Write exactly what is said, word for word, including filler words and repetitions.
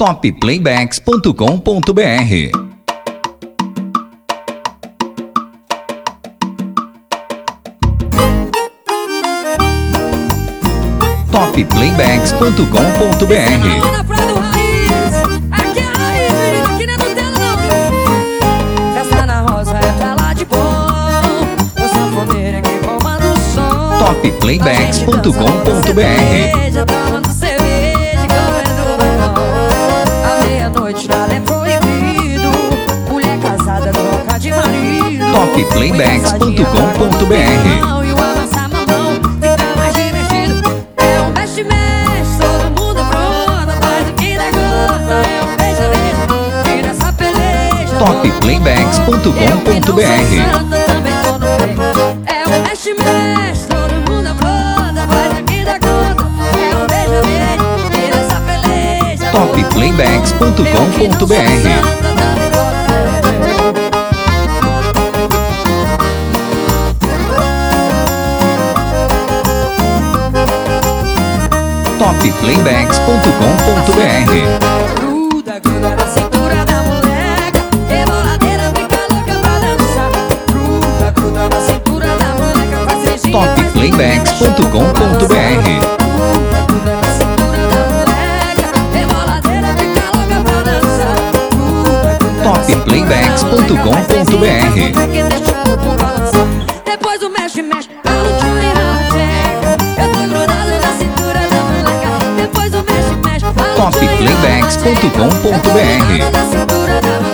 top playbacks ponto com ponto br. top playbacks ponto com ponto br. top playbacks ponto com ponto br. top playbacks ponto com ponto br. top playbacks ponto com ponto br. É um mexe, mexe, todo mundo aproda, faz aqui da conta. É um beijo, beijo, vira essa peleja. top playbacks ponto com ponto br. top playbacks ponto com ponto br. Gruda, gruda na cintura da moleca, reboladeira fica louca pra dançar. Gruda, gruda na cintura da moleca, faz beijinho, top playbacks ponto com ponto br. Gruda, gruda na cintura da moleca, reboladeira fica louca pra dançar. Gruda, gruda top playbacks ponto com ponto br. que deixa o corpo balançar. Depois do mexe, mexe, rala o tchuri, rala o tcheca. Eu tô grudado na cintura da moleca. Depois do mexe, mexe, rala o top tchuri, rala o playbacks ponto com ponto br. tcheca. Eu tô grudado na cintura da moleca.